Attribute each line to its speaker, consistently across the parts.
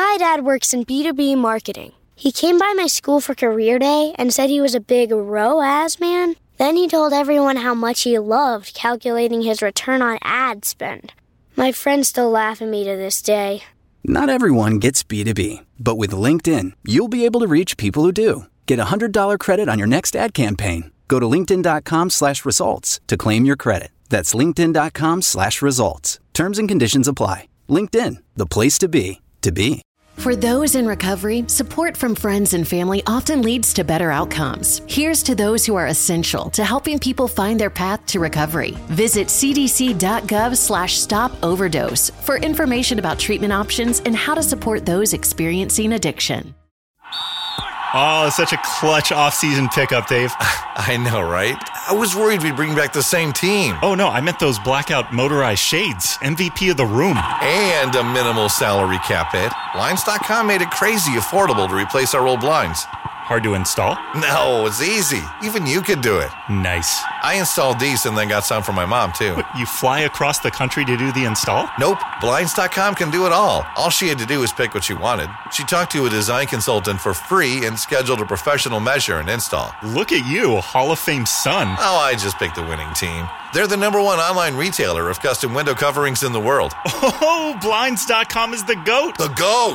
Speaker 1: My dad works in B2B marketing. He came by my school for career day and said he was a big ROAS man. Then he told everyone how much he loved calculating his return on ad spend. My friends still laugh at me to this day.
Speaker 2: Not everyone gets B2B, but with LinkedIn, you'll be able to reach people who do. Get a $100 credit on your next ad campaign. Go to linkedin.com/results to claim your credit. That's linkedin.com/results. Terms and conditions apply. LinkedIn, the place to be, to be.
Speaker 3: For those in recovery, support from friends and family often leads to better outcomes. Here's to those who are essential to helping people find their path to recovery. Visit cdc.gov/stop-overdose for information about treatment options and how to support those experiencing addiction.
Speaker 4: Oh, such a clutch off-season pickup, Dave.
Speaker 5: I know, right? I was worried we'd bring back the same team.
Speaker 4: Oh, no, I meant those blackout motorized shades. MVP of the room.
Speaker 5: And a minimal salary cap hit. Blinds.com made it crazy affordable to replace our old blinds.
Speaker 4: Hard to install?
Speaker 5: No, it's easy. Even you could do it.
Speaker 4: Nice.
Speaker 5: I installed these and then got some for my mom, too.
Speaker 4: What, you fly across the country to do the install?
Speaker 5: Nope. Blinds.com can do it all. All she had to do was pick what she wanted. She talked to a design consultant for free and scheduled a professional measure and install.
Speaker 4: Look at you, Hall of Fame son.
Speaker 5: Oh, I just picked the winning team. They're the #1 online retailer of custom window coverings in the world.
Speaker 4: Oh, Blinds.com is the GOAT.
Speaker 5: The GOAT!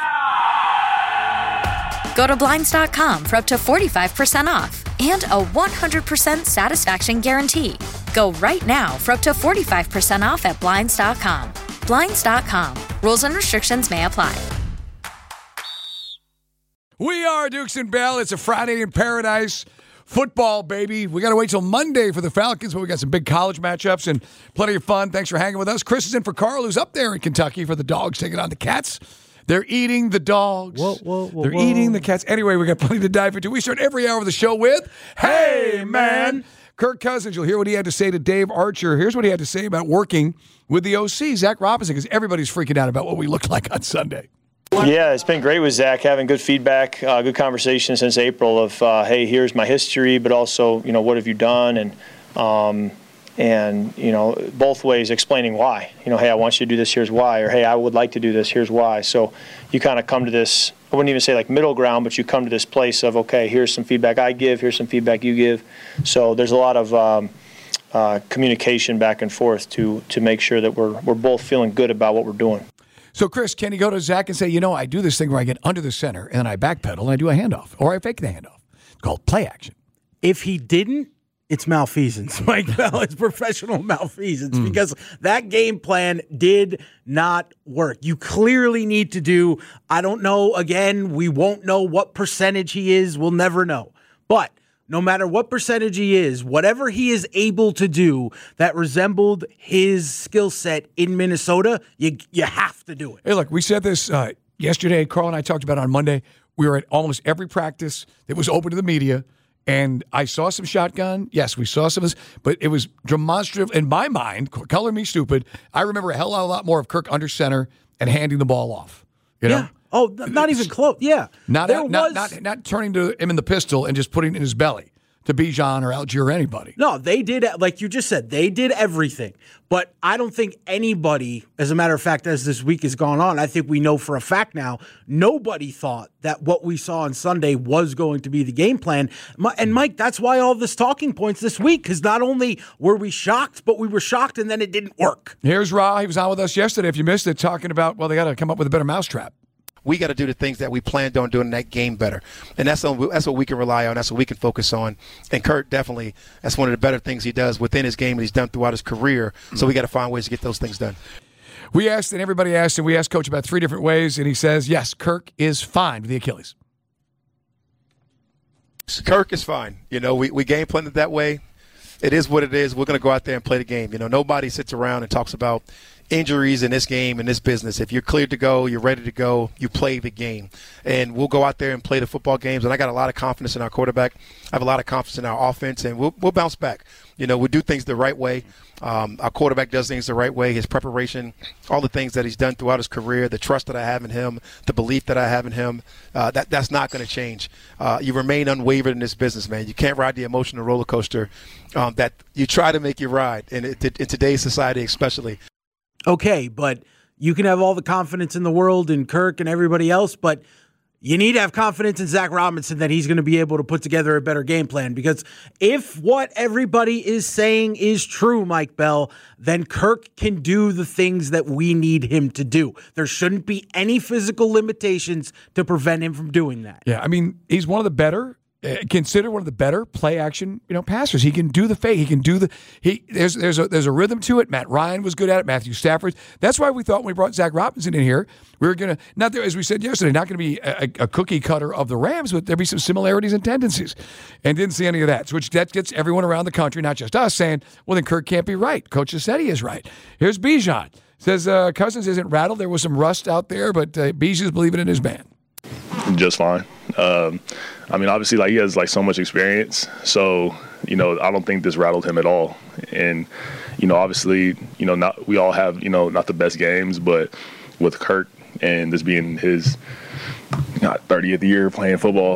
Speaker 6: Go to Blinds.com for up to 45% off and a 100% satisfaction guarantee. Go right now for up to 45% off at Blinds.com. Blinds.com. Rules and restrictions may apply.
Speaker 7: We are Dukes and Bell. It's a Friday in Paradise. Football, baby. We got to wait till Monday for the Falcons, but we got some big college matchups and plenty of fun. Thanks for hanging with us. Chris is in for Carl, who's up there in Kentucky for the Dogs taking on the Cats. They're eating the dogs. They're eating the Cats. Anyway, we got plenty to dive into. We start every hour of the show with, Hey, man. Kirk Cousins, you'll hear what he had to say to Dave Archer. Here's what he had to say about working with the OC, Zach Robinson, because everybody's freaking out about what we looked like on Sunday.
Speaker 8: Yeah, it's been great with Zach, having good feedback, good conversation since April of, hey, here's my history, but also, what have you done? And, both ways explaining why. Hey, I want you to do this, here's why. Or, hey, I would like to do this, here's why. So you kind of come to this, I wouldn't even say like middle ground, but you come to this place of, okay, here's some feedback I give, here's some feedback you give. So there's a lot of communication back and forth to make sure that we're both feeling good about what we're doing.
Speaker 7: So, Chris, can you go to Zach and say, I do this thing where I get under the center and then I backpedal and I do a handoff, or I fake the handoff. It's called play action.
Speaker 9: If he didn't, it's malfeasance, Mike Bell. It's professional malfeasance because that game plan did not work. You clearly need to do, I don't know, again, we won't know what percentage he is. We'll never know. But no matter what percentage he is, whatever he is able to do that resembled his skill set in Minnesota, you have to do it.
Speaker 7: Hey, look, we said this yesterday. Carl and I talked about it on Monday. We were at almost every practice that was open to the media. And I saw some shotgun. Yes, we saw some of this, but it was demonstrative. In my mind, color me stupid, I remember a hell of a lot more of Kirk under center and handing the ball off. You know?
Speaker 9: Oh, not even close. Yeah.
Speaker 7: Not turning to him in the pistol and just putting it in his belly to Bijan or Algier or anybody.
Speaker 9: No, they did, like you just said, they did everything. But I don't think anybody, as a matter of fact, as this week has gone on, I think we know for a fact now, nobody thought that what we saw on Sunday was going to be the game plan. And, Mike, that's why all this talking points this week, because not only were we shocked, but we were shocked and then it didn't work.
Speaker 7: Here's Ra. He was on with us yesterday, if you missed it, talking about, they got to come up with a better mousetrap.
Speaker 10: We got to do the things that we planned on doing in that game better. And that's what we can rely on. That's what we can focus on. And Kurt, definitely, that's one of the better things he does within his game and he's done throughout his career. So we got to find ways to get those things done.
Speaker 7: We asked, and everybody asked, and we asked Coach about 3 different ways, and he says, yes, Kirk is fine with the Achilles.
Speaker 10: Kirk is fine. We game planned it that way. It is what it is. We're going to go out there and play the game. Nobody sits around and talks about injuries in this game, in this business. If you're cleared to go, you're ready to go, you play the game. And we'll go out there and play the football games. And I got a lot of confidence in our quarterback. I have a lot of confidence in our offense, and we'll bounce back. We do things the right way. Our quarterback does things the right way. His preparation, all the things that he's done throughout his career, the trust that I have in him, the belief that I have in him, that's not going to change. You remain unwavered in this business, man. You can't ride the emotional roller coaster that you try to make you ride, in today's society especially.
Speaker 9: Okay, but you can have all the confidence in the world in Kirk and everybody else, but you need to have confidence in Zach Robinson that he's going to be able to put together a better game plan. Because if what everybody is saying is true, Mike Bell, then Kirk can do the things that we need him to do. There shouldn't be any physical limitations to prevent him from doing that.
Speaker 7: Yeah, I mean, he's one of the better, considered one of the better play action, passers. He can do the fake. He can do there's a rhythm to it. Matt Ryan was good at it. Matthew Stafford. That's why we thought when we brought Zach Robinson in here, we were going to, as we said yesterday, not going to be a cookie cutter of the Rams, but there'd be some similarities and tendencies. And didn't see any of that. So that gets everyone around the country, not just us, saying, well, then Kirk can't be right. Coach has said he is right. Here's Bijan. Says Cousins isn't rattled. There was some rust out there, but Bijan's believing in his man.
Speaker 11: Just fine. Obviously, he has so much experience. So, I don't think this rattled him at all. And, obviously, not we all have, not the best games, but with Kirk and this being his 30th year playing football,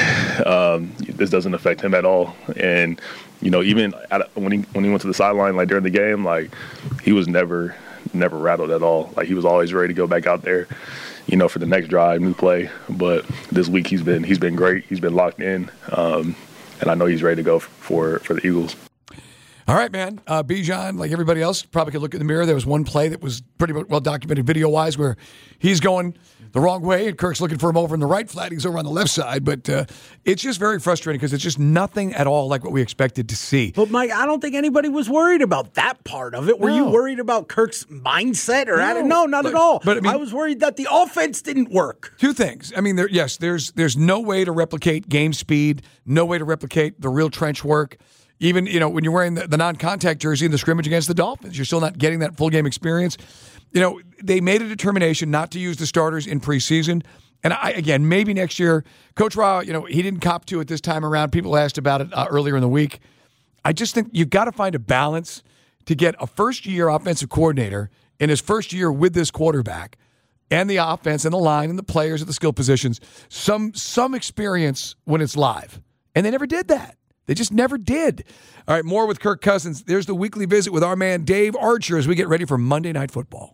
Speaker 11: this doesn't affect him at all. And, even when he went to the sideline, during the game, he was never rattled at all. He was always ready to go back out there, for the next drive, new play. But this week he's been great. He's been locked in, and I know he's ready to go for the Eagles.
Speaker 7: All right, man. Bijan, like everybody else, probably could look in the mirror. There was one play that was pretty well documented video-wise where he's going the wrong way and Kirk's looking for him over in the right flat. He's over on the left side. But it's just very frustrating because it's just nothing at all like what we expected to see.
Speaker 9: But, Mike, I don't think anybody was worried about that part of it. Were you worried about Kirk's mindset or attitude? No, not at all. But I was worried that the offense didn't work.
Speaker 7: Two things. There's no way to replicate game speed, no way to replicate the real trench work. Even, when you're wearing the non-contact jersey in the scrimmage against the Dolphins, you're still not getting that full game experience. They made a determination not to use the starters in preseason. And maybe next year, Coach Ra, he didn't cop to it this time around. People asked about it earlier in the week. I just think you've got to find a balance to get a first-year offensive coordinator in his first year with this quarterback and the offense and the line and the players at the skill positions some experience when it's live. And they never did that. They just never did. All right, more with Kirk Cousins. There's the weekly visit with our man Dave Archer as we get ready for Monday Night Football.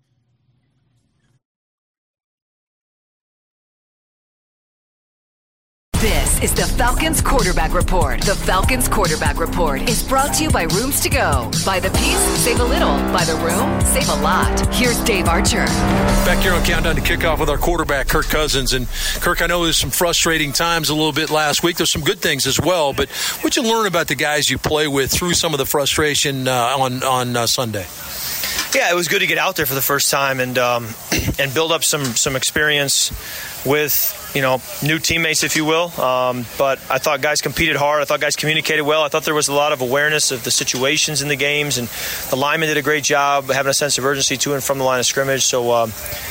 Speaker 12: This is the Falcons Quarterback Report. The Falcons Quarterback Report is brought to you by Rooms To Go. Buy the piece, save a little. Buy the room, save a lot. Here's Dave Archer.
Speaker 13: Back here on Countdown to Kickoff with our quarterback, Kirk Cousins. And, Kirk, I know there's some frustrating times a little bit last week. There's some good things as well. But what'd you learn about the guys you play with through some of the frustration on Sunday?
Speaker 8: Yeah, it was good to get out there for the first time and build up some experience with new teammates, if you will. But I thought guys competed hard. I thought guys communicated well. I thought there was a lot of awareness of the situations in the games, and the linemen did a great job having a sense of urgency to and from the line of scrimmage. So,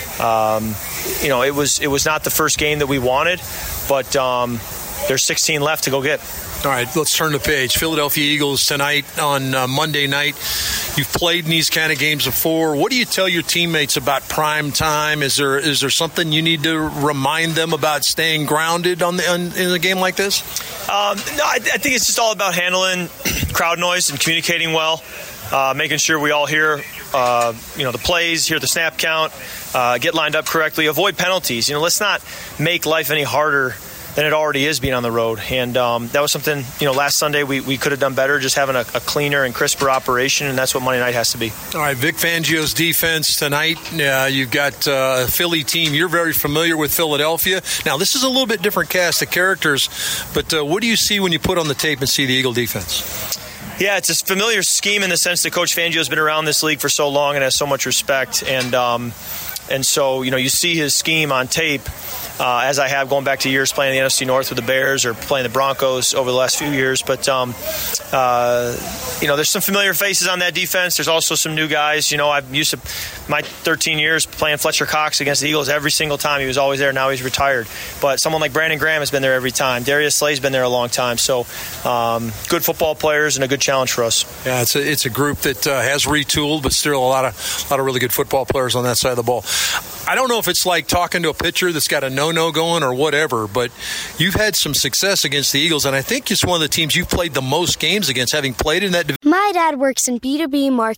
Speaker 8: it was not the first game that we wanted, but there's 16 left to go get.
Speaker 13: All right, let's turn the page. Philadelphia Eagles tonight on Monday night. You've played in these kind of games before. What do you tell your teammates about prime time? Is there something you need to remind them about staying grounded in a game like this?
Speaker 8: No, I think it's just all about handling crowd noise and communicating well, making sure we all hear the plays, hear the snap count, get lined up correctly, avoid penalties. Let's not make life any harder than it already is being on the road. And that was something, last Sunday we could have done better, just having a cleaner and crisper operation, and that's what Monday night has to be.
Speaker 13: All right, Vic Fangio's defense tonight. You've got a Philly team. You're very familiar with Philadelphia. Now, this is a little bit different cast of characters, but what do you see when you put on the tape and see the Eagle defense?
Speaker 8: Yeah, it's a familiar scheme in the sense that Coach Fangio's been around this league for so long and has so much respect. And so, you see his scheme on tape, as I have going back to years playing the NFC North with the Bears or playing the Broncos over the last few years. But, there's some familiar faces on that defense. There's also some new guys. I've used to my 13 years playing Fletcher Cox against the Eagles every single time. He was always there. Now he's retired. But someone like Brandon Graham has been there every time. Darius Slay's been there a long time. So good football players and a good challenge for us.
Speaker 13: Yeah, it's a group that has retooled, but still a lot of really good football players on that side of the ball. I don't know if it's like talking to a pitcher that's got a no-no going or whatever, but you've had some success against the Eagles, and I think it's one of the teams you've played the most games against, having played in that division.
Speaker 1: My dad works in B2B marketing.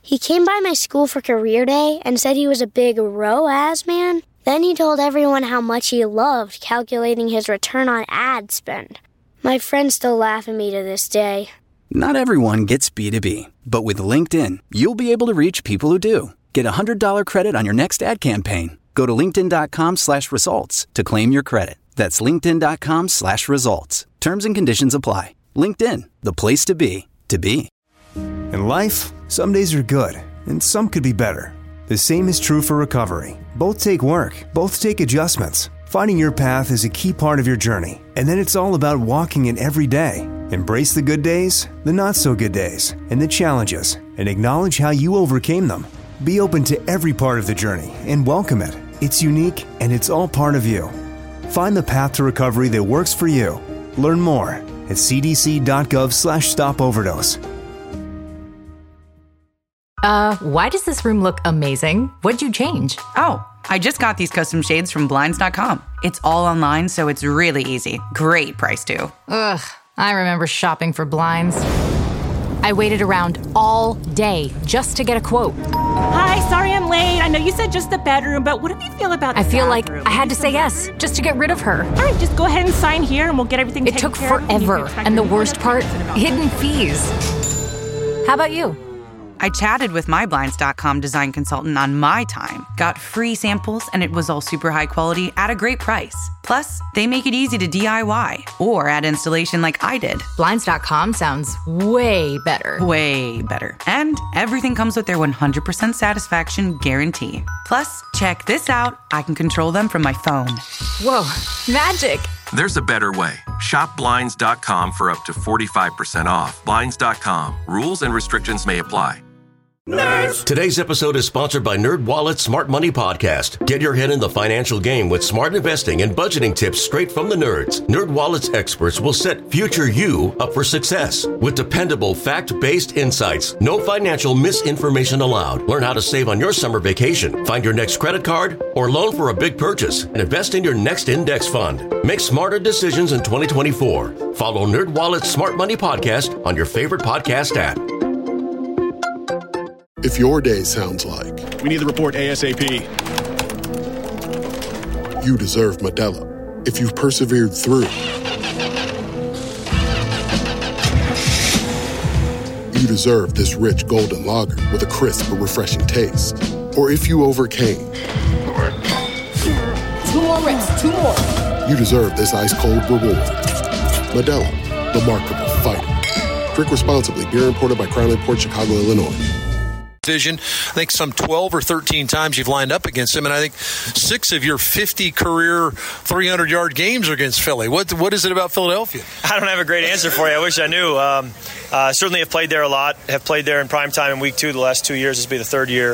Speaker 1: He came by my school for career day and said he was a big ROAS man. Then he told everyone how much he loved calculating his return on ad spend. My friends still laugh at me to this day.
Speaker 2: Not everyone gets B2B, but with LinkedIn, you'll be able to reach people who do. Get a $100 credit on your next ad campaign. Go to linkedin.com/results to claim your credit. That's linkedin.com/results. Terms and conditions apply. LinkedIn, the place to be, to be.
Speaker 14: In life, some days are good, and some could be better. The same is true for recovery. Both take work, both take adjustments. Finding your path is a key part of your journey, and then it's all about walking it every day. Embrace the good days, the not-so-good days, and the challenges, and acknowledge how you overcame them. Be open to every part of the journey and welcome it. It's unique, and it's all part of you. Find the path to recovery that works for you. Learn more at cdc.gov/stopoverdose.
Speaker 15: Why does this room look amazing? What'd you change?
Speaker 16: Oh, I just got these custom shades from Blinds.com. It's all online, so it's really easy. Great price, too.
Speaker 15: Ugh, I remember shopping for blinds. I waited around all day just to get a quote.
Speaker 17: Hi, sorry I'm late. I know you said just the bedroom, but what do you feel about the
Speaker 15: I feel
Speaker 17: bathroom?
Speaker 15: like I had to say yes just to get rid of her.
Speaker 17: All right, just go ahead and sign here and we'll get everything
Speaker 15: It
Speaker 17: taken
Speaker 15: took
Speaker 17: care of.
Speaker 15: forever, and the worst part, hidden fees. How about you?
Speaker 16: I chatted with my Blinds.com design consultant on my time, got free samples, and it was all super high quality at a great price. Plus, they make it easy to DIY or add installation like I did.
Speaker 15: Blinds.com sounds way better.
Speaker 16: Way better. And everything comes with their 100% satisfaction guarantee. Plus, check this out. I can control them from my phone.
Speaker 15: Whoa, magic.
Speaker 18: There's a better way. Shop Blinds.com for up to 45% off. Blinds.com. Rules and restrictions may apply.
Speaker 19: Nerds. Today's episode is sponsored by NerdWallet's Smart Money Podcast. Get your head in the financial game with smart investing and budgeting tips straight from the nerds. NerdWallet's experts will set future you up for success with dependable, fact-based insights. No financial misinformation allowed. Learn how to save on your summer vacation, find your next credit card, or loan for a big purchase, and invest in your next index fund. Make smarter decisions in 2024. Follow NerdWallet's Smart Money Podcast on your favorite podcast app.
Speaker 20: If your day sounds like
Speaker 21: we need the report ASAP,
Speaker 20: you deserve Modelo. If you've persevered through, you deserve this rich golden lager with a crisp but refreshing taste. Or if you overcame,
Speaker 21: 2 more reps, 2 more.
Speaker 20: You deserve this ice cold reward. Modelo, the mark of a fighter. Drink responsibly. Beer imported by Crown Port Chicago, Illinois.
Speaker 13: Division. I think some 12 or 13 times you've lined up against him, and I think 6 of your 50 career 300-yard games are against Philly. What is it about Philadelphia?
Speaker 8: I don't have a great answer for you. I wish I knew. Certainly have played there a lot. Have played there in prime time in week 2 the last 2 years. This will be the 3rd year.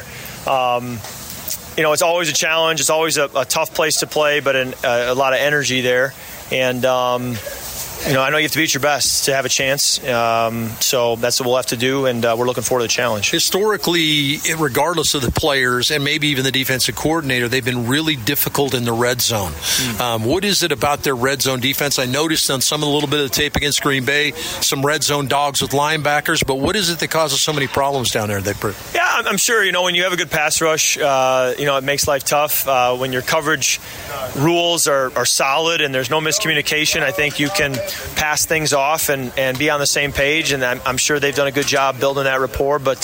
Speaker 8: It's always a challenge. It's always a tough place to play, but a lot of energy there. And I know you have to beat your best to have a chance. So that's what we'll have to do, and we're looking forward to the challenge.
Speaker 13: Historically, regardless of the players and maybe even the defensive coordinator, they've been really difficult in the red zone. What is it about their red zone defense? I noticed on some of the little bit of the tape against Green Bay, some red zone dogs with linebackers, but what is it that causes so many problems down there?
Speaker 8: Yeah, I'm sure, when you have a good pass rush, it makes life tough. When your coverage rules are solid and there's no miscommunication, I think you can pass things off and be on the same page, and I'm sure they've done a good job building that rapport. But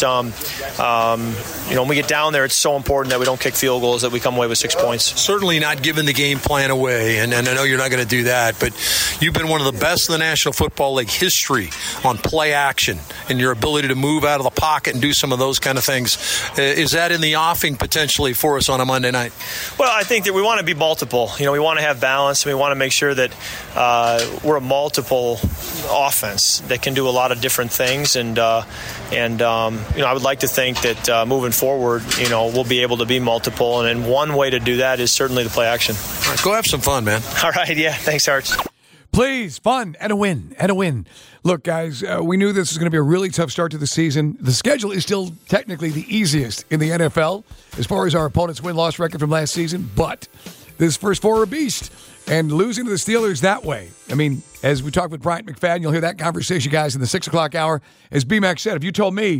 Speaker 8: when we get down there, it's so important that we don't kick field goals, that we come away with 6 points.
Speaker 13: Certainly not giving the game plan away, and I know you're not going to do that, but you've been one of the best in the National Football League history on play action and your ability to move out of the pocket and do some of those kind of things. Is that in the offing potentially for us on a Monday night?
Speaker 8: Well, I think that we want to be multiple. We want to have balance, and we want to make sure that we're a multiple offense that can do a lot of different things, and I would like to think that moving forward, we'll be able to be multiple, and one way to do that is certainly the play action.
Speaker 13: All right, go have some fun, man.
Speaker 8: All right, yeah, thanks, Arch.
Speaker 7: Please, fun and a win. Look, guys, we knew this was going to be a really tough start to the season. The schedule is still technically the easiest in the NFL as far as our opponent's win-loss record from last season, but this first 4 are a beast. And losing to the Steelers that way, as we talked with Bryant McFadden, you'll hear that conversation, guys, in the 6 o'clock hour. As B-Mac said, if you told me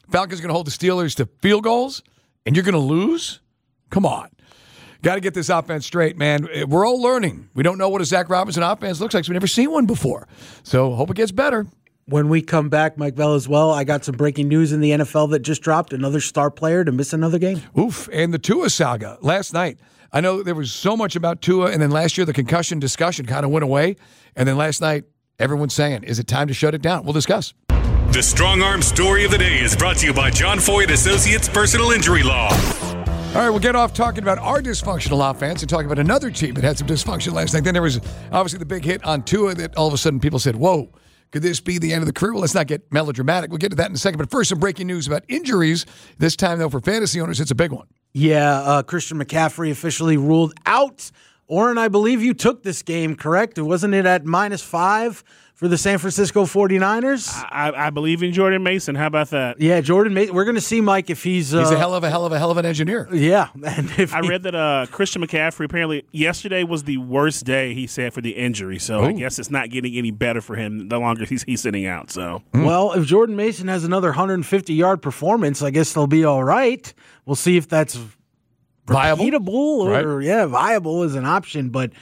Speaker 7: Falcons are going to hold the Steelers to field goals, and you're going to lose? Come on. Got to get this offense straight, man. We're all learning. We don't know what a Zach Robinson offense looks like, so we've never seen one before. So hope it gets better.
Speaker 9: When we come back, Mike Bell as well, I got some breaking news in the NFL that just dropped. Another star player to miss another game.
Speaker 7: Oof, and the Tua saga last night. I know there was so much about Tua, and then last year the concussion discussion kind of went away. And then last night, everyone's saying, is it time to shut it down? We'll discuss.
Speaker 3: The Strong Arm Story of the Day is brought to you by John Foyd Associates Personal Injury Law.
Speaker 7: All right, we'll get off talking about our dysfunctional offense and talking about another team that had some dysfunction last night. Then there was obviously the big hit on Tua that all of a sudden people said, whoa, could this be the end of the career? Well, let's not get melodramatic. We'll get to that in a second. But first, some breaking news about injuries. This time, though, for fantasy owners, it's a big one.
Speaker 9: Yeah, Christian McCaffrey officially ruled out. Oren, I believe you took this game, correct? Wasn't it at -5 for the San Francisco 49ers?
Speaker 22: I believe in Jordan Mason. How about that?
Speaker 9: Yeah, Jordan Mason. We're going to see, Mike, if he's
Speaker 7: a hell of an engineer.
Speaker 9: Yeah. And if
Speaker 22: I read that Christian McCaffrey, apparently yesterday was the worst day, he said, for the injury. So I guess it's not getting any better for him the longer he's sitting out. So
Speaker 9: Well, if Jordan Mason has another 150-yard performance, I guess they'll be all right. We'll see if that's repeatable or viable is an option. But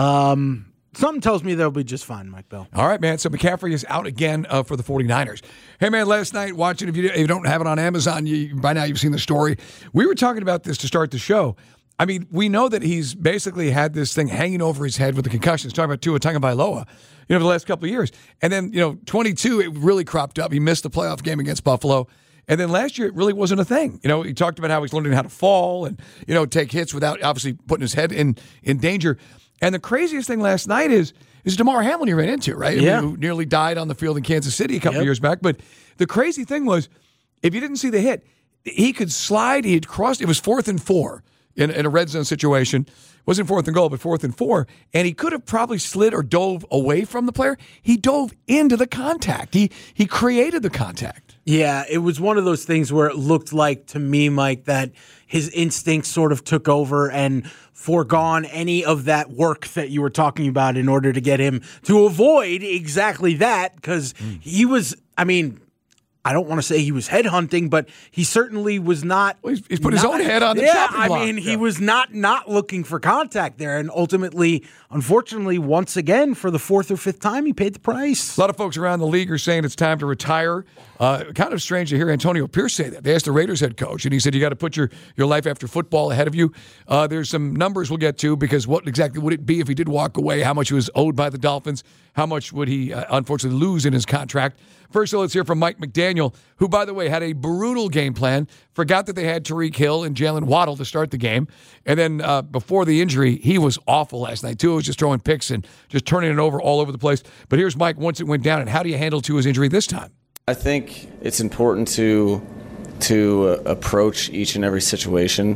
Speaker 9: something tells me they'll be just fine, Mike Bell.
Speaker 7: All right, man. So McCaffrey is out again for the 49ers. Hey, man, last night, watching, if you don't have it on Amazon, by now you've seen the story. We were talking about this to start the show. I mean, we know that he's basically had this thing hanging over his head with the concussions. Talking about Tua Tagovailoa, for the last couple of years. And then, 22, it really cropped up. He missed the playoff game against Buffalo. And then last year, it really wasn't a thing. He talked about how he's learning how to fall and, take hits without obviously putting his head in danger. And the craziest thing last night is Damar Hamlin you ran into, right?
Speaker 9: Yeah.
Speaker 7: Who nearly died on the field in Kansas City a couple of years back. But the crazy thing was, if you didn't see the hit, he could slide. He had crossed. It was 4th and 4 in a red zone situation. It wasn't 4th and goal, but 4th and 4. And he could have probably slid or dove away from the player. He dove into the contact. He created the contact.
Speaker 9: Yeah, it was one of those things where it looked like, to me, Mike, that his instincts sort of took over and foregone any of that work that you were talking about in order to get him to avoid exactly that, because he was, I don't want to say he was headhunting, but he certainly was not.
Speaker 7: Well, he's put his own head on the chopping block.
Speaker 9: He was not looking for contact there. And ultimately, unfortunately, once again, for the 4th or 5th time, he paid the price.
Speaker 7: A lot of folks around the league are saying it's time to retire. Kind of strange to hear Antonio Pierce say that. They asked the Raiders head coach, and he said, you got to put your life after football ahead of you. There's some numbers we'll get to, because what exactly would it be if he did walk away? How much he was owed by the Dolphins? How much would he unfortunately lose in his contract? First, let's hear from Mike McDaniel, who, by the way, had a brutal game plan, forgot that they had Tyreek Hill and Jalen Waddle to start the game. And then before the injury, he was awful last night. Tua was just throwing picks and just turning it over all over the place. But here's Mike once it went down, and how do you handle Tua's injury this time?
Speaker 23: I think it's important to approach each and every situation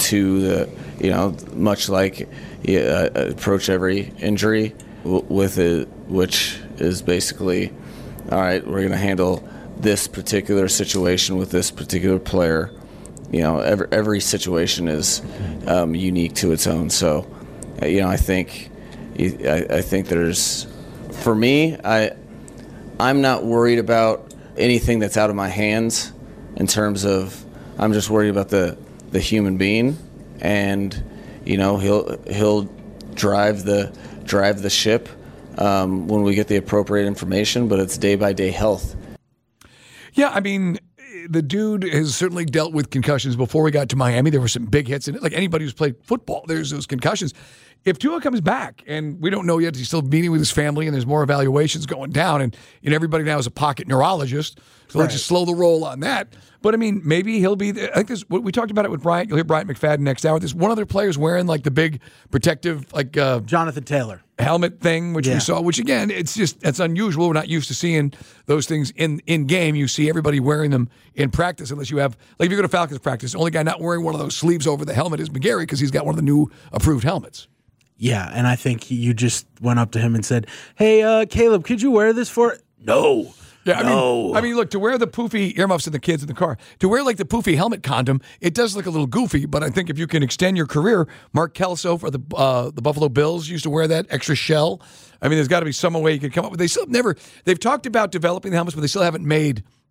Speaker 23: much like approach every injury with it, which is basically, all right, we're going to handle this particular situation with this particular player. Every situation is unique to its own. So, I think there's, for me, I'm not worried about anything that's out of my hands in terms of, I'm just worried about the human being, and he'll drive the ship when we get the appropriate information, but it's day-by-day health.
Speaker 7: Yeah, the dude has certainly dealt with concussions before we got to Miami. There were some big hits in it. Like anybody who's played football, there's those concussions. If Tua comes back, and we don't know yet, he's still meeting with his family, and there's more evaluations going down, and everybody now is a pocket neurologist, so let's just slow the roll on that. But, maybe he'll be there. I think we talked about it with Bryant. You'll hear Bryant McFadden next hour. There's one other player's wearing, the big protective,
Speaker 9: Jonathan Taylor
Speaker 7: helmet thing, which we saw, which, again, it's unusual. We're not used to seeing those things in game. You see everybody wearing them in practice, unless you have, if you go to Falcons practice, the only guy not wearing one of those sleeves over the helmet is McGarry, because he's got one of the new approved helmets.
Speaker 9: Yeah, and I think you just went up to him and said, hey, Caleb, could you wear this for... No.
Speaker 7: Yeah, look, to wear the poofy earmuffs and the kids in the car, to wear the poofy helmet condom, it does look a little goofy, but I think if you can extend your career, Mark Kelso for the Buffalo Bills used to wear that extra shell. There's got to be some way you can come up with. They've talked about developing the helmets, but they still haven't made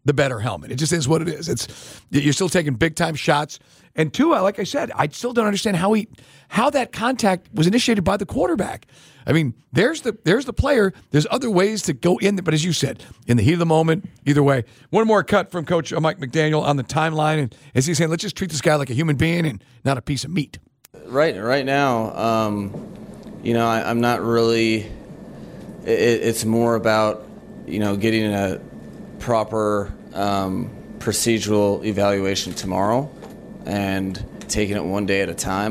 Speaker 7: the better helmet. It just is what it is. You're still taking big-time shots. And Tua, like I said, I still don't understand how that contact was initiated by the quarterback. I mean, there's the player. There's other ways to go in, but as you said, in the heat of the moment, either way. One more cut from Coach Mike McDaniel on the timeline, and as he's saying, let's just treat this guy like a human being and not a piece of meat.
Speaker 23: Right now, I'm not really. It's more about getting a proper procedural evaluation tomorrow and taking it one day at a time.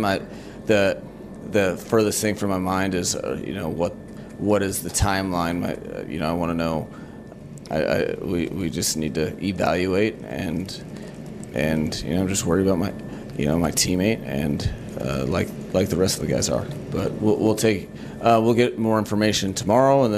Speaker 23: The furthest thing from my mind is, what is the timeline? I want to know. We just need to evaluate, and I'm just worried about my teammate, and like the rest of the guys are. But we'll get more information tomorrow, and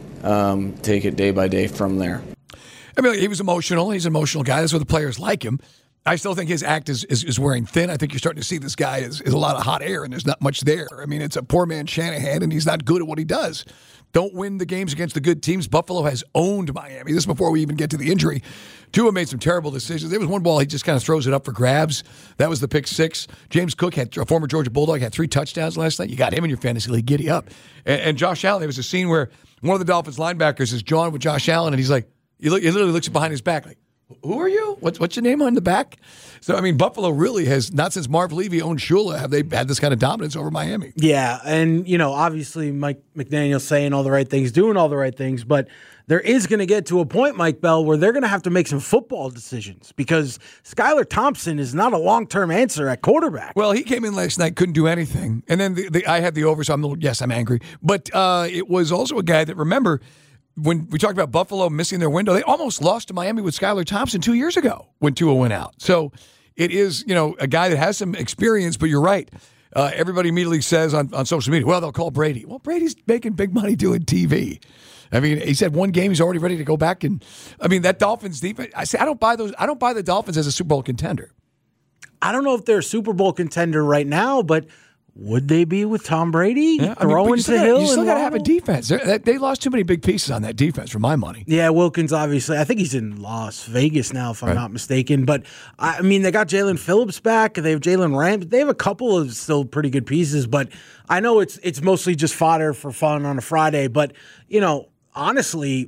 Speaker 23: then take it day by day from there.
Speaker 7: I mean, he was emotional. He's an emotional guy. That's why the players like him. I still think his act is wearing thin. I think you're starting to see this guy is a lot of hot air, and there's not much there. I mean, it's a poor man Shanahan, and he's not good at what he does. Don't win the games against the good teams. Buffalo has owned Miami. This is before we even get to the injury. Tua made some terrible decisions. There was one ball he just kind of throws it up for grabs. That was the pick six. James Cook, a former Georgia Bulldog, had 3 touchdowns last night. You got him in your fantasy league. Giddy up. And Josh Allen, there was a scene where one of the Dolphins linebackers is jawing with Josh Allen, and he's like, he literally looks behind his back like, who are you? What's your name on the back? So, I mean, Buffalo really has, not since Marv Levy owned Shula, have they had this kind of dominance over Miami.
Speaker 9: Yeah, and, obviously Mike McDaniel's saying all the right things, doing all the right things, but there is going to get to a point, Mike Bell, where they're going to have to make some football decisions because Skylar Thompson is not a long-term answer at quarterback.
Speaker 7: Well, he came in last night, couldn't do anything. And then I had the over, so I'm angry. But it was also a guy that, remember, when we talked about Buffalo missing their window, they almost lost to Miami with Skylar Thompson 2 years ago when Tua went out. So it is, a guy that has some experience, but you're right. Everybody immediately says on social media, well, they'll call Brady. Well, Brady's making big money doing TV. I mean, he said one game he's already ready to go back. And I mean, that Dolphins defense, I don't buy the Dolphins as a Super Bowl contender.
Speaker 9: I don't know if they're a Super Bowl contender right now, but would they be with Tom Brady throwing to Hill?
Speaker 7: You still got to have a defense. They lost too many big pieces on that defense, for my money.
Speaker 9: Yeah, Wilkins, obviously. I think he's in Las Vegas now, if I'm not mistaken. But, I mean, they got Jalen Phillips back. They have Jalen Ramsey. They have a couple of still pretty good pieces. But I know it's mostly just fodder for fun on a Friday. But, honestly,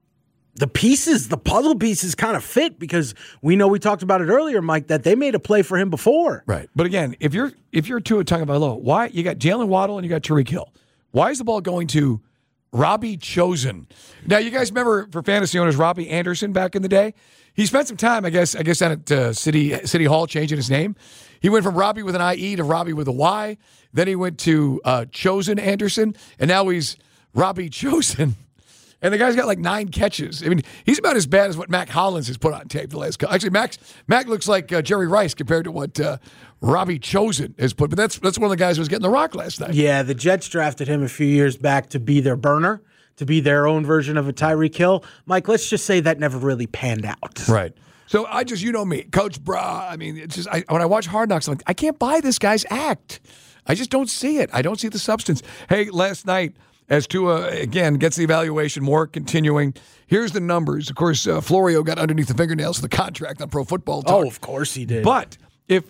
Speaker 9: the puzzle pieces kind of fit because we talked about it earlier, Mike, that they made a play for him before.
Speaker 7: Right. But again, if you're Tua Tagovailoa, why you got Jalen Waddle and you got Tyreek Hill? Why is the ball going to Robbie Chosen? Now, you guys remember for fantasy owners, Robbie Anderson back in the day? He spent some time, I guess down at City Hall changing his name. He went from Robbie with an I-E to Robbie with a Y. Then he went to Chosen Anderson, and now he's Robbie Chosen. And the guy's got like 9 catches. I mean, he's about as bad as what Mac Hollins has put on tape the last couple. Actually, Mac looks like Jerry Rice compared to what Robbie Chosen has put. But that's one of the guys who was getting the rock last night.
Speaker 9: Yeah, the Jets drafted him a few years back to be their burner, to be their own version of a Tyreek Hill. Mike, let's just say that never really panned out.
Speaker 7: Right. So I just, me, Coach Bra. I mean, it's just when I watch Hard Knocks, I'm like, I can't buy this guy's act. I just don't see it. I don't see the substance. Hey, last night, as Tua, again, gets the evaluation more continuing. Here's the numbers. Of course, Florio got underneath the fingernails of the contract on Pro Football Talk.
Speaker 9: Oh, of course he did.
Speaker 7: But if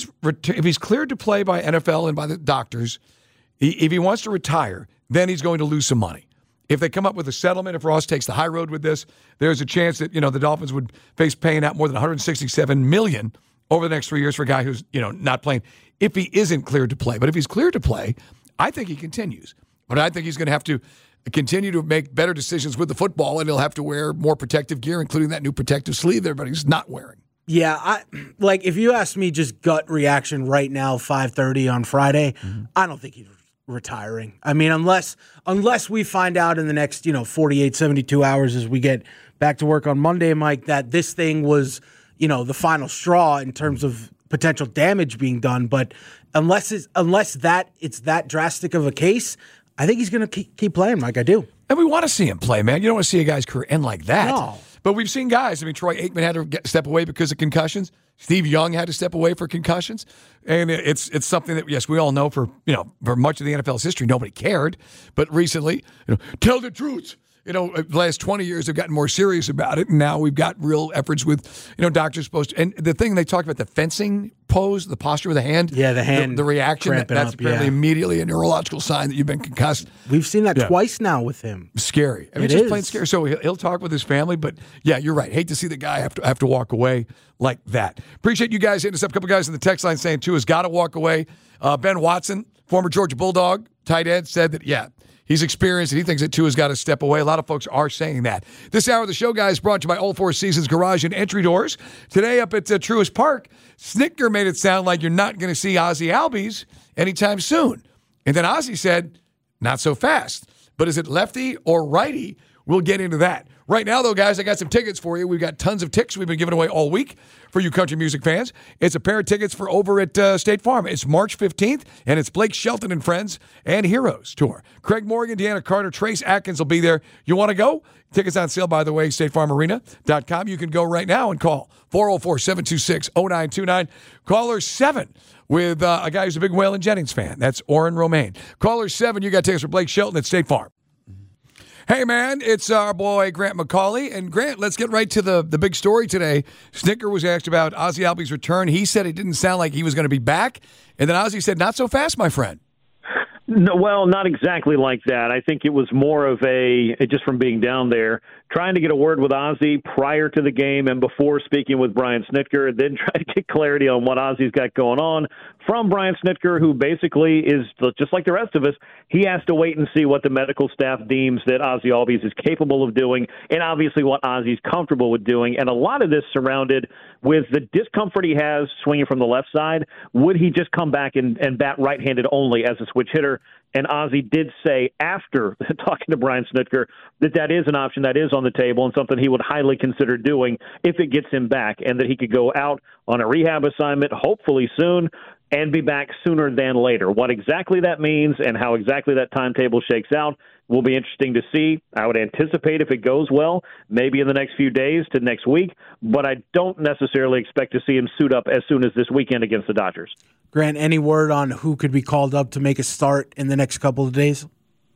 Speaker 7: he's cleared to play by NFL and by the doctors, if he wants to retire, then he's going to lose some money. If they come up with a settlement, if Ross takes the high road with this, there's a chance that, the Dolphins would face paying out more than $167 million over the next 3 years for a guy who's, not playing, if he isn't cleared to play. But if he's cleared to play, I think he continues. But I think he's going to have to continue to make better decisions with the football, and he'll have to wear more protective gear, including that new protective sleeve that everybody's not wearing.
Speaker 9: Yeah, if you ask me just gut reaction right now, 5:30 on Friday, I don't think he's retiring. I mean, unless we find out in the next, 48, 72 hours as we get back to work on Monday, Mike, that this thing was, the final straw in terms of potential damage being done. But unless it's that drastic of a case, I think he's going to keep playing, Mike. I do.
Speaker 7: And we want to see him play, man. You don't want to see a guy's career end like that.
Speaker 9: No.
Speaker 7: But we've seen guys. I mean, Troy Aikman had to step away because of concussions. Steve Young had to step away for concussions. And it's something that, yes, we all know for much of the NFL's history, nobody cared. But recently, tell the truth. the last 20 years have gotten more serious about it, and now we've got real efforts with, doctors supposed to. And the thing they talked about, the fencing pose, the posture with the hand.
Speaker 9: Yeah, the hand.
Speaker 7: The reaction, that's apparently immediately a neurological sign that you've been concussed.
Speaker 9: We've seen that twice now with him.
Speaker 7: Scary. I mean, it's just plain scary. So he'll talk with his family, but yeah, you're right. Hate to see the guy have to walk away like that. Appreciate you guys hitting us up. A couple guys in the text line saying Tua's got to walk away. Ben Watson, former Georgia Bulldog tight end, said that, he's experienced and he thinks that Tua's got to step away. A lot of folks are saying that. This hour of the show, guys, brought to you by All Four Seasons Garage and Entry Doors. Today up at Truist Park, Snitker made it sound like you're not going to see Ozzie Albies anytime soon. And then Ozzie said, not so fast. But is it lefty or righty? We'll get into that. Right now, though, guys, I got some tickets for you. We've got tons of tickets we've been giving away all week for you country music fans. It's a pair of tickets for over at State Farm. It's March 15th, and it's Blake Shelton and Friends and Heroes Tour. Craig Morgan, Deanna Carter, Trace Atkins will be there. You want to go? Tickets on sale, by the way, statefarmarena.com. You can go right now and call 404-726-0929. Caller 7 with a guy who's a big Waylon Jennings fan. That's Oren Romaine. Caller 7, you got tickets for Blake Shelton at State Farm. Hey, man, it's our boy Grant McCauley. And, Grant, let's get right to the big story today. Snitker was asked about Ozzie Albies' return. He said it didn't sound like he was going to be back. And then Ozzie said, not so fast, my friend.
Speaker 4: No, well, not exactly like that. I think it was more of just from being down there, trying to get a word with Ozzie prior to the game and before speaking with Brian Snitker, then try to get clarity on what Ozzie's got going on from Brian Snitker, who basically is just like the rest of us. He has to wait and see what the medical staff deems that Ozzie Albies is capable of doing, and obviously what Ozzie's comfortable with doing. And a lot of this surrounded with the discomfort he has swinging from the left side. Would he just come back and bat right-handed only as a switch hitter? And Ozzie did say after talking to Brian Snitker that is an option that is on the table and something he would highly consider doing if it gets him back, and that he could go out on a rehab assignment hopefully soon and be back sooner than later. What exactly that means and how exactly that timetable shakes out will be interesting to see. I would anticipate if it goes well, maybe in the next few days to next week, but I don't necessarily expect to see him suit up as soon as this weekend against the Dodgers.
Speaker 9: Grant, any word on who could be called up to make a start in the next couple of days?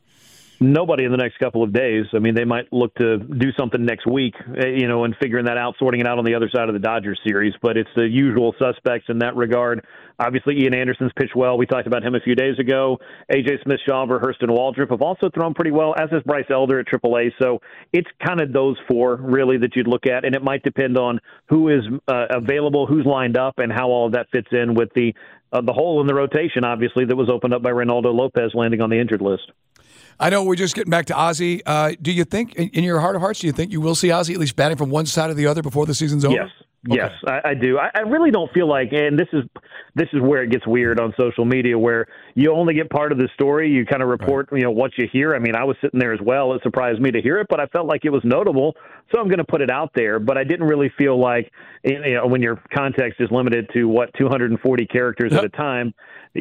Speaker 4: Nobody in the next couple of days. I mean, they might look to do something next week, and figuring that out, sorting it out on the other side of the Dodgers series. But it's the usual suspects in that regard. Obviously, Ian Anderson's pitched well. We talked about him a few days ago. A.J. Smith-Shawver, Hurston Waldrop have also thrown pretty well, as has Bryce Elder at AAA. So it's kind of those four, really, that you'd look at. And it might depend on who is available, who's lined up, and how all of that fits in with the hole in the rotation, obviously, that was opened up by Reynaldo Lopez landing on the injured list.
Speaker 7: I know we're just getting back to Ozzie. Do you think, in your heart of hearts, do you think you will see Ozzie at least batting from one side or the other before the season's over?
Speaker 4: Yes. Okay. Yes, I do. I really don't feel like, and this is where it gets weird on social media, where you only get part of the story. You kind of report, what you hear. I mean, I was sitting there as well. It surprised me to hear it, but I felt like it was notable, so I'm going to put it out there. But I didn't really feel like, when your context is limited to 240 characters at a time.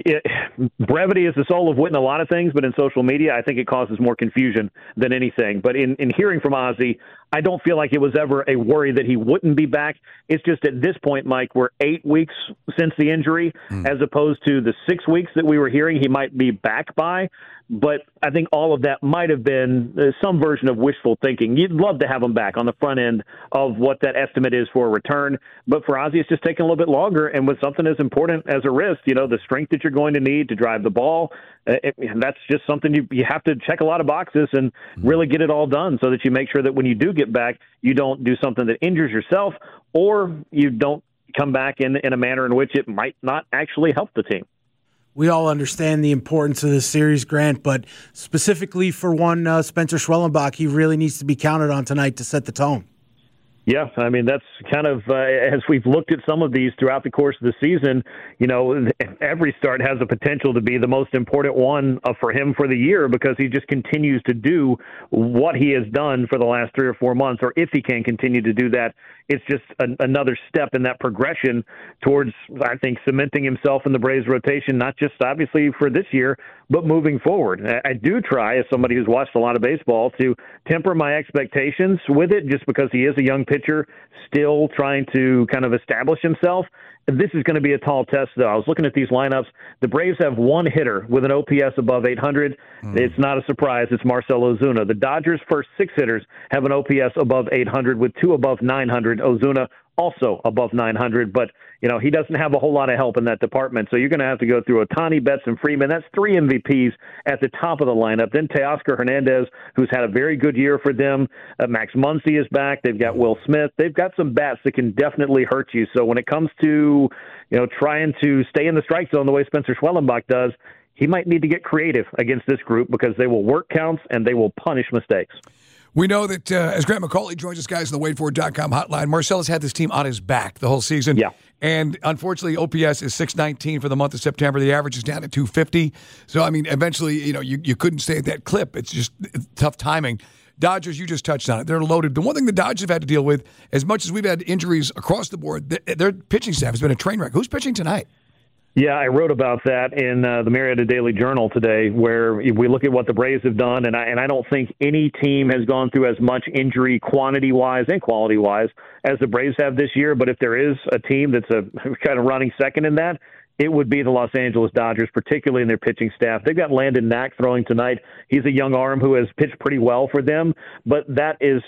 Speaker 4: Brevity is the soul of wit in a lot of things, but in social media, I think it causes more confusion than anything. But in hearing from Ozzie, I don't feel like it was ever a worry that he wouldn't be back. It's just at this point, Mike, we're 8 weeks since the injury, as opposed to the 6 weeks that we were hearing he might be back by. But I think all of that might have been some version of wishful thinking. You'd love to have him back on the front end of what that estimate is for a return. But for Ozzie, it's just taking a little bit longer. And with something as important as a wrist, the strength that you're going to need to drive the ball, that's just something you have to check a lot of boxes and really get it all done so that you make sure that when you do get back, you don't do something that injures yourself, or you don't come back in a manner in which it might not actually help the team.
Speaker 9: We all understand the importance of this series, Grant, but specifically for one Spencer Schwellenbach, he really needs to be counted on tonight to set the tone.
Speaker 4: Yeah, I mean, that's kind of, as we've looked at some of these throughout the course of the season, every start has the potential to be the most important one for him for the year, because he just continues to do what he has done for the last 3 or 4 months, or if he can continue to do that, it's just another step in that progression towards, I think, cementing himself in the Braves rotation, not just obviously for this year, But moving forward, I do try, as somebody who's watched a lot of baseball, to temper my expectations with it just because he is a young pitcher still trying to kind of establish himself. This is going to be a tall test, though. I was looking at these lineups. The Braves have one hitter with an OPS above 800. It's not a surprise. It's Marcell Ozuna. The Dodgers' first 6 hitters have an OPS above 800 with 2 above 900. Ozuna also above 900, but he doesn't have a whole lot of help in that department. So you're going to have to go through Ohtani, Betts, and Freeman. That's 3 MVPs at the top of the lineup. Then Teoscar Hernandez, who's had a very good year for them. Max Muncy is back. They've got Will Smith. They've got some bats that can definitely hurt you. So when it comes to trying to stay in the strike zone the way Spencer Schwellenbach does, he might need to get creative against this group because they will work counts and they will punish mistakes.
Speaker 7: We know that as Grant McCauley joins us, guys, on the WadeFord.com hotline, Marcell has had this team on his back the whole season.
Speaker 4: Yeah.
Speaker 7: And unfortunately, OPS is 619 for the month of September. The average is down to 250. So, eventually, you couldn't stay at that clip. It's tough timing. Dodgers, you just touched on it. They're loaded. The one thing the Dodgers have had to deal with, as much as we've had injuries across the board, their pitching staff has been a train wreck. Who's pitching tonight?
Speaker 4: Yeah, I wrote about that in the Marietta Daily Journal today, where we look at what the Braves have done, and I don't think any team has gone through as much injury quantity-wise and quality-wise as the Braves have this year. But if there is a team that's kind of running second in that, it would be the Los Angeles Dodgers, particularly in their pitching staff. They've got Landon Knack throwing tonight. He's a young arm who has pitched pretty well for them, but that is,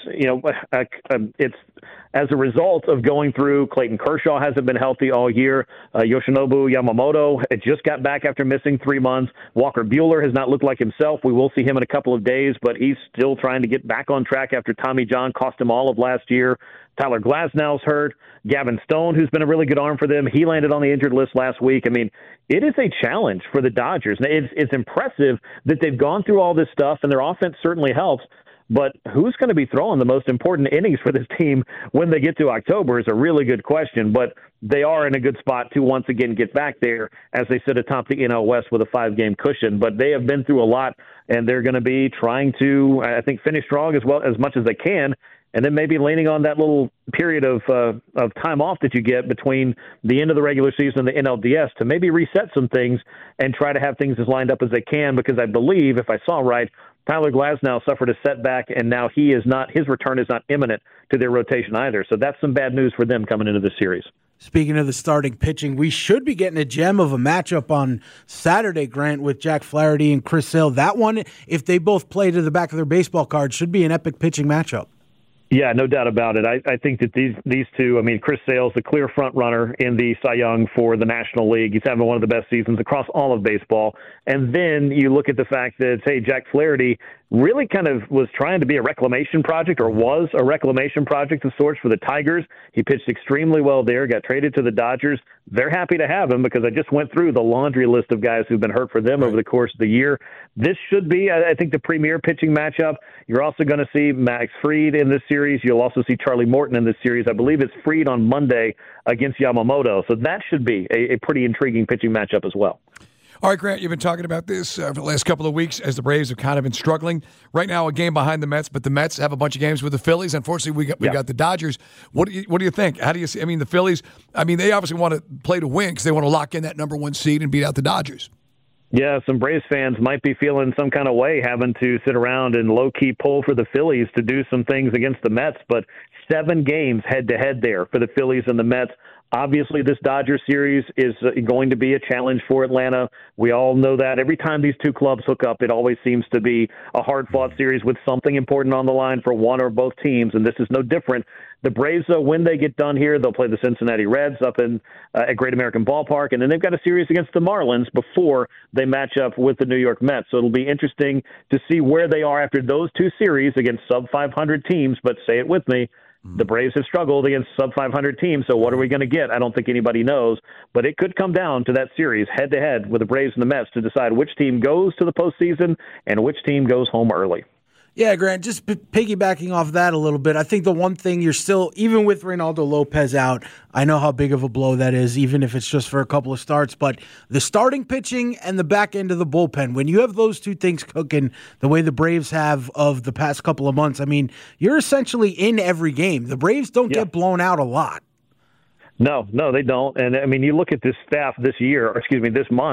Speaker 4: it's as a result of going through. Clayton Kershaw hasn't been healthy all year. Yoshinobu Yamamoto just got back after missing 3 months. Walker Buehler has not looked like himself. We will see him in a couple of days, but he's still trying to get back on track after Tommy John cost him all of last year. Tyler Glasnow's hurt. Gavin Stone, who's been a really good arm for them, he landed on the injured list last week. It is a challenge for the Dodgers. It's impressive that they've gone through all this stuff, and their offense certainly helps. But who's going to be throwing the most important innings for this team when they get to October is a really good question. But they are in a good spot to once again get back there as they sit atop the NL West with a 5-game cushion. But they have been through a lot, and they're going to be trying to, I think, finish strong as much as they can. And then maybe leaning on that little period of time off that you get between the end of the regular season and the NLDS to maybe reset some things and try to have things as lined up as they can. Because I believe, if I saw right, Tyler Glasnow suffered a setback, and now his return is not imminent to their rotation either. So that's some bad news for them coming into this series.
Speaker 9: Speaking of the starting pitching, we should be getting a gem of a matchup on Saturday, Grant, with Jack Flaherty and Chris Sale. That one, if they both play to the back of their baseball card, should be an epic pitching matchup.
Speaker 4: Yeah, no doubt about it. I think that these two, Chris Sale's the clear front runner in the Cy Young for the National League. He's having one of the best seasons across all of baseball. And then you look at the fact that, Jack Flaherty really kind of was trying to be a reclamation project, or was a reclamation project of sorts for the Tigers. He pitched extremely well there, got traded to the Dodgers. They're happy to have him because I just went through the laundry list of guys who've been hurt for them over the course of the year. This should be, I think, the premier pitching matchup. You're also going to see Max Fried in this series. You'll also see Charlie Morton in this series. I believe it's Fried on Monday against Yamamoto. So that should be a pretty intriguing pitching matchup as well.
Speaker 7: All right, Grant, you've been talking about this for the last couple of weeks as the Braves have kind of been struggling. Right now, a game behind the Mets, but the Mets have a bunch of games with the Phillies. Unfortunately, we got the Dodgers. What do you think? How do you see? The Phillies, they obviously want to play to win because they want to lock in that number 1 seed and beat out the Dodgers.
Speaker 4: Yeah, some Braves fans might be feeling some kind of way having to sit around and low-key pull for the Phillies to do some things against the Mets, but 7 games head-to-head there for the Phillies and the Mets. Obviously, this Dodgers series is going to be a challenge for Atlanta. We all know that. Every time these two clubs hook up, it always seems to be a hard-fought series with something important on the line for one or both teams, and this is no different. The Braves, though, when they get done here, they'll play the Cincinnati Reds up at Great American Ballpark, and then they've got a series against the Marlins before they match up with the New York Mets. So it'll be interesting to see where they are after those 2 series against sub-500 teams, but say it with me, the Braves have struggled against sub-500 teams, so what are we going to get? I don't think anybody knows, but it could come down to that series head-to-head with the Braves and the Mets to decide which team goes to the postseason and which team goes home early.
Speaker 9: Yeah, Grant, just piggybacking off that a little bit, I think the one thing you're still, even with Reynaldo Lopez out, I know how big of a blow that is, even if it's just for a couple of starts, but the starting pitching and the back end of the bullpen, when you have those 2 things cooking the way the Braves have of the past couple of months, you're essentially in every game. The Braves don't get blown out a lot.
Speaker 4: No, they don't. And, you look at this staff this month,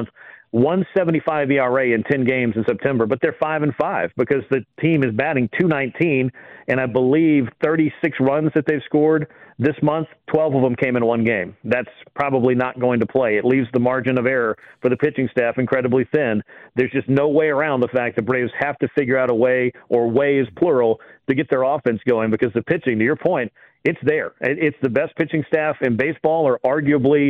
Speaker 4: 1.75 ERA in 10 games in September, but they're 5-5 because the team is batting .219, and I believe 36 runs that they've scored this month, 12 of them came in one game. That's probably not going to play. It leaves the margin of error for the pitching staff incredibly thin. There's just no way around the fact that Braves have to figure out a way, or ways plural, to get their offense going, because the pitching, to your point, it's there. It's the best pitching staff in baseball, or arguably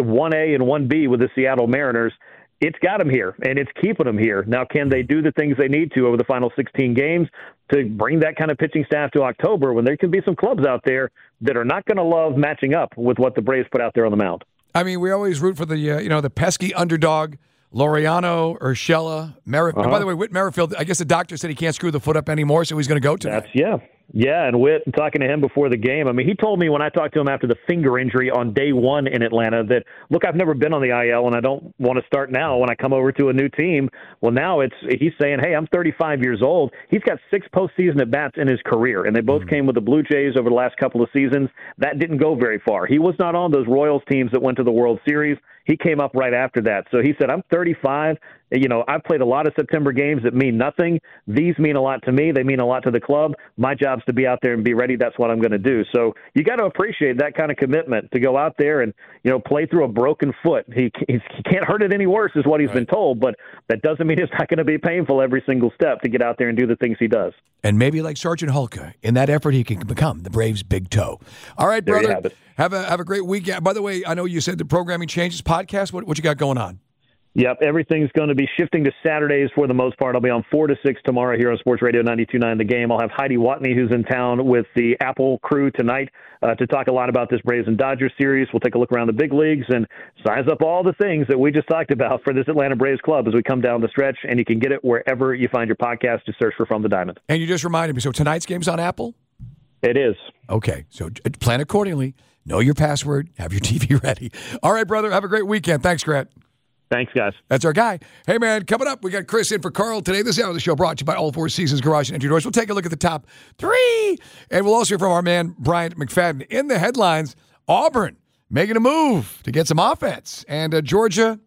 Speaker 4: 1A and 1B with the Seattle Mariners. It's got them here, and it's keeping them here. Now, can they do the things they need to over the final 16 games to bring that kind of pitching staff to October, when there can be some clubs out there that are not going to love matching up with what the Braves put out there on the mound?
Speaker 7: I mean, we always root for the the pesky underdog, Laureano, Urshela, Merrifield. By the way, Whit Merrifield, I guess the doctor said he can't screw the foot up anymore, so he's going to go tonight.
Speaker 4: Yeah, and Whit, talking to him before the game, I mean, he told me when I talked to him after the finger injury on day one in Atlanta that, look, I've never been on the IL, and I don't want to start now when I come over to a new team. Well, now he's saying, hey, I'm 35 years old. He's got 6 postseason at-bats in his career, and they both came with the Blue Jays over the last couple of seasons. That didn't go very far. He was not on those Royals teams that went to the World Series. He came up right after that. So he said, I'm 35. I've played a lot of September games that mean nothing. These mean a lot to me. They mean a lot to the club. My job's to be out there and be ready. That's what I'm going to do. So you got to appreciate that kind of commitment to go out there and, play through a broken foot. He can't hurt it any worse is what he's been told, but that doesn't mean it's not going to be painful every single step to get out there and do the things he does.
Speaker 7: And maybe like Sergeant Hulka, in that effort, he can become the Braves' big toe. All right, brother.
Speaker 4: There you have it.
Speaker 7: Have a great weekend. By the way, I know you said the programming changes. Podcast, what you got going on?
Speaker 4: Yep, everything's going to be shifting to Saturdays for the most part. I'll be on 4 to 6 tomorrow here on Sports Radio 92.9 The Game. I'll have Heidi Watney, who's in town with the Apple crew tonight, to talk a lot about this Braves and Dodgers series. We'll take a look around the big leagues and size up all the things that we just talked about for this Atlanta Braves club as we come down the stretch. And you can get it wherever you find your podcast. Just search for From the Diamond.
Speaker 7: And you just reminded me, so tonight's game's on Apple?
Speaker 4: It is.
Speaker 7: Okay, so plan accordingly. Know your password. Have your TV ready. All right, brother. Have a great weekend. Thanks, Grant.
Speaker 4: Thanks, guys.
Speaker 7: That's our guy. Hey, man, coming up, we got Chris in for Carl today. This hour of the show brought to you by All Four Seasons Garage and Entry Doors. We'll take a look at the top 3, and we'll also hear from our man, Bryant McFadden. In the headlines, Auburn making a move to get some offense. And Georgia,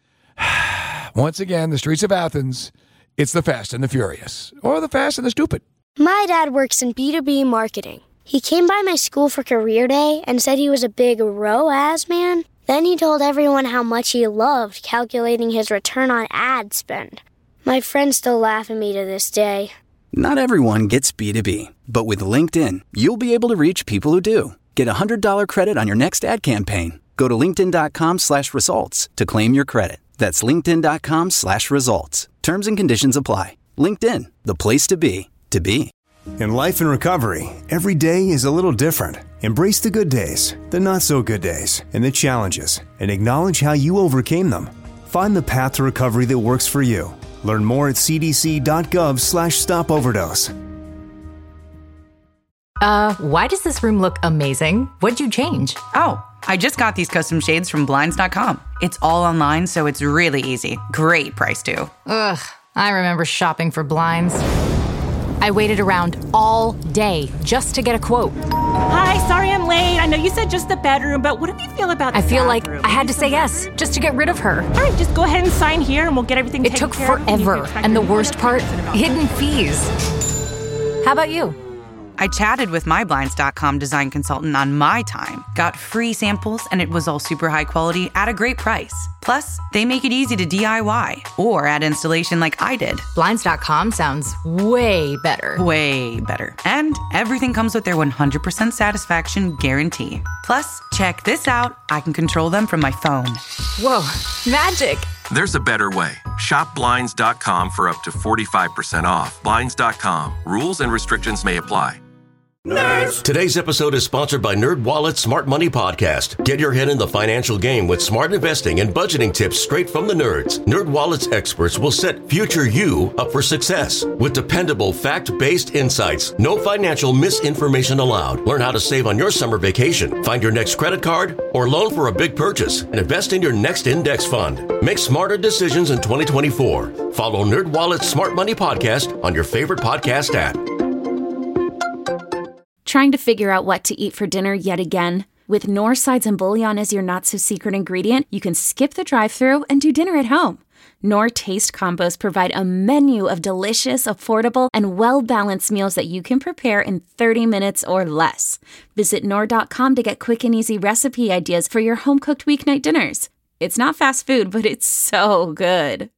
Speaker 7: once again, the streets of Athens, it's the fast and the furious, or the fast and the stupid.
Speaker 1: My dad works in B2B marketing. He came by my school for career day and said he was a big ROAS man. Then he told everyone how much he loved calculating his return on ad spend. My friends still laugh at me to this day.
Speaker 2: Not everyone gets B2B, but with LinkedIn, you'll be able to reach people who do. Get a $100 credit on your next ad campaign. Go to linkedin.com/results to claim your credit. That's linkedin.com/results. Terms and conditions apply. LinkedIn, the place to be, to be.
Speaker 14: In life and recovery, every day is a little different. Embrace the good days, the not so good days, and the challenges, and acknowledge how you overcame them. Find the path to recovery that works for you. Learn more at cdc.gov/stopoverdose.
Speaker 15: Why does this room look amazing? What'd you change?
Speaker 16: Oh, I just got these custom shades from Blinds.com. It's all online, so it's really easy. Great price, too.
Speaker 15: Ugh, I remember shopping for blinds. I waited around all day just to get a quote.
Speaker 17: Hi, sorry I'm late. I know you said just the bedroom, but what do you feel about the
Speaker 15: I feel
Speaker 17: bathroom?
Speaker 15: like I had to say yes just to get rid of her.
Speaker 17: All right, just go ahead and sign here and we'll get everything taken care of.
Speaker 15: It took forever, and the worst part, hidden fees. How about you?
Speaker 16: I chatted with my Blinds.com design consultant on my time, got free samples, and it was all super high quality at a great price. Plus, they make it easy to DIY or add installation like I did.
Speaker 15: Blinds.com sounds way better.
Speaker 16: Way better. And everything comes with their 100% satisfaction guarantee. Plus, check this out. I can control them from my phone.
Speaker 15: Whoa, magic.
Speaker 18: There's a better way. Shop Blinds.com for up to 45% off. Blinds.com. Rules and restrictions may apply.
Speaker 19: Nerds. Today's episode is sponsored by NerdWallet's Smart Money Podcast. Get your head in the financial game with smart investing and budgeting tips straight from the nerds. NerdWallet's experts will set future you up for success with dependable, fact-based insights. No financial misinformation allowed. Learn how to save on your summer vacation, find your next credit card, or loan for a big purchase, and invest in your next index fund. Make smarter decisions in 2024. Follow NerdWallet's Smart Money Podcast on your favorite podcast app.
Speaker 5: Trying to figure out what to eat for dinner yet again? With Knorr sides and bouillon as your not-so-secret ingredient, you can skip the drive-thru and do dinner at home. Knorr Taste Combos provide a menu of delicious, affordable, and well-balanced meals that you can prepare in 30 minutes or less. Visit Knorr.com to get quick and easy recipe ideas for your home-cooked weeknight dinners. It's not fast food, but it's so good.